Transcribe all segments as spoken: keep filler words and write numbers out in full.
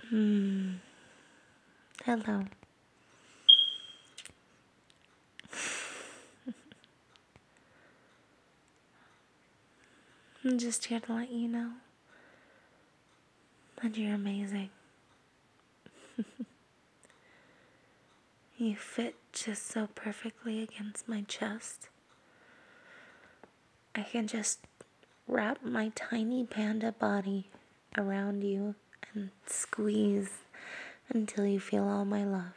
Hmm. Hello. I'm just here to let you know that you're amazing. You fit just so perfectly against my chest. I can just wrap my tiny panda body around you and squeeze until you feel all my love.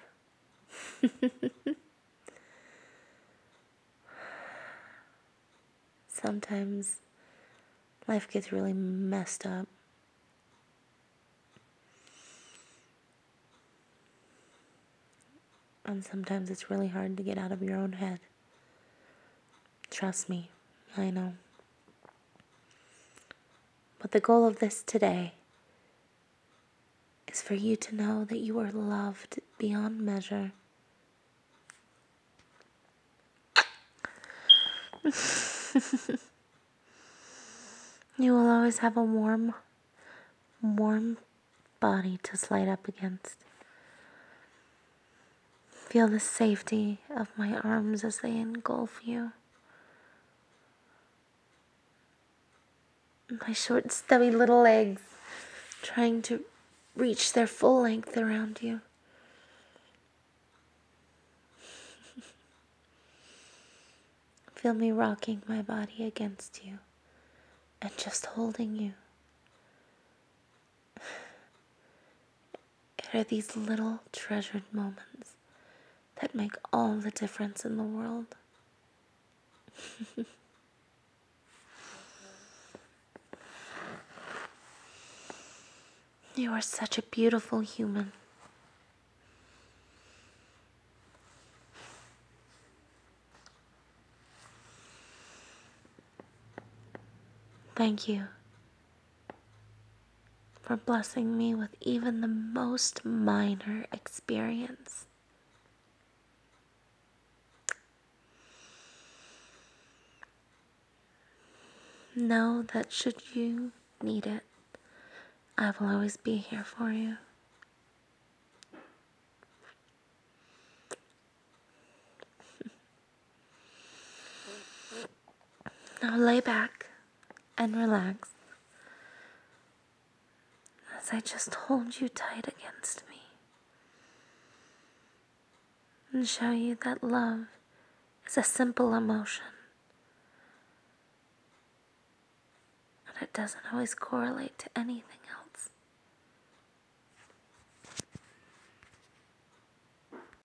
Sometimes life gets really messed up. And sometimes it's really hard to get out of your own head. Trust me, I know. But the goal of this today is for you to know that you are loved beyond measure. You will always have a warm, warm body to slide up against. Feel the safety of my arms as they engulf you. My short, stubby little legs trying to reach their full length around you. Feel me rocking my body against you and just holding you. It are these little treasured moments that make all the difference in the world. You are such a beautiful human. Thank you for blessing me with even the most minor experience. Know that should you need it, I will always be here for you. Now lay back and relax as I just hold you tight against me and show you that love is a simple emotion and it doesn't always correlate to anything else.